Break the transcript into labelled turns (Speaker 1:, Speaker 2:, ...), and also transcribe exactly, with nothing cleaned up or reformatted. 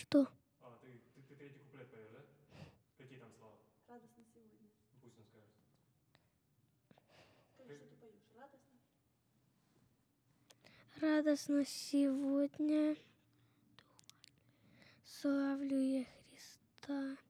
Speaker 1: Что?
Speaker 2: А, ты, ты, ты третий куплет поешь, да? Какие там слова?
Speaker 3: Радостно сегодня.
Speaker 2: Пусть он скажет.
Speaker 3: Скажи, что ты поешь. Радостно.
Speaker 1: Радостно сегодня славлю я Христа.